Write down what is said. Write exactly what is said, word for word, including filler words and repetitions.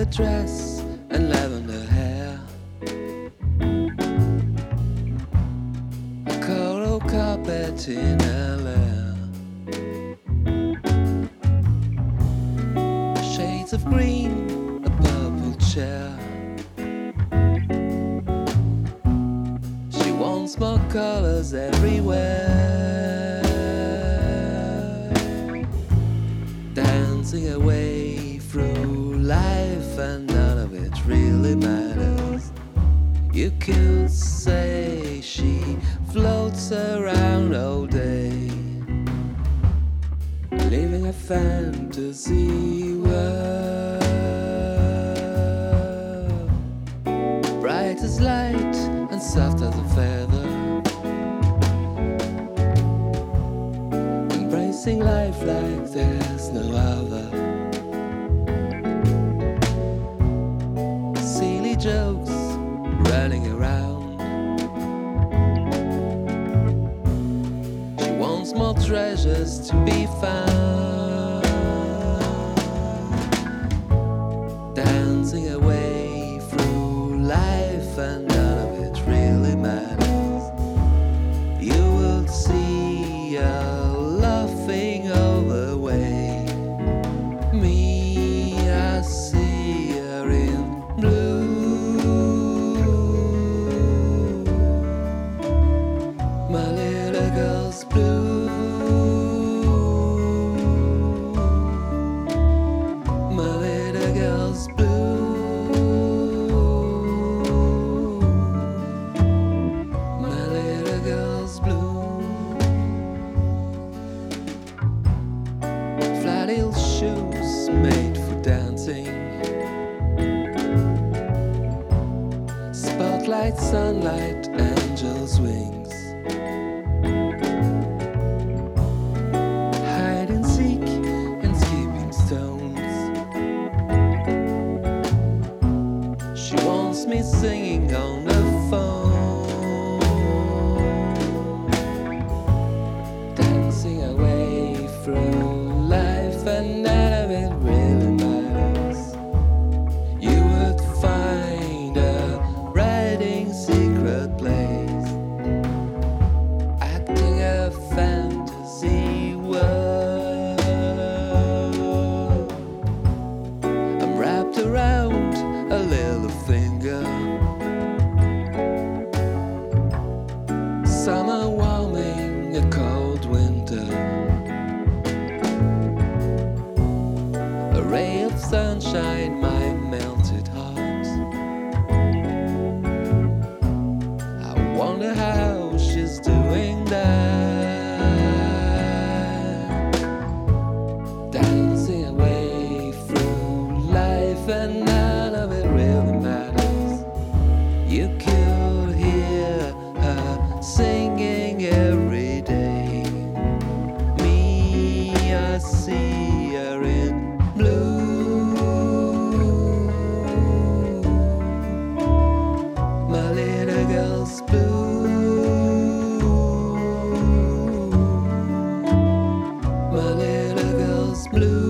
violet dress and lavender hair, a coral carpet in her lair, shades of green, a purple chair. She wants more colors everywhere, dancing away through life, and none of it really matters. You could say she floats around all day, living a fantasy world, bright as light and soft as a feather, embracing life like there's no other. Silly jokes running around, she wants more treasures to be found, dancing away through life, and none of it really matters. You will see her laughing all the way. Me, I see her in blue. My little girl's blue. My little girl's blue. My little girl's blue. Flat heel shoes made for dancing, spotlight, sunlight, angel's wings, hide and seek and skipping stones. She wants me singing on the phone, dancing away through life, and none of it really matters. You would find a writing secret place, acting a fantasy world. I'm wrapped around a little finger, summer warming a cold winter, a ray of sunshine, my melted heart. I wonder how she's doing that, dancing away through life, and none of it really matters. You could hear her singing every day. Me, I see her in blue. My little girl's blue. My little girl's blue.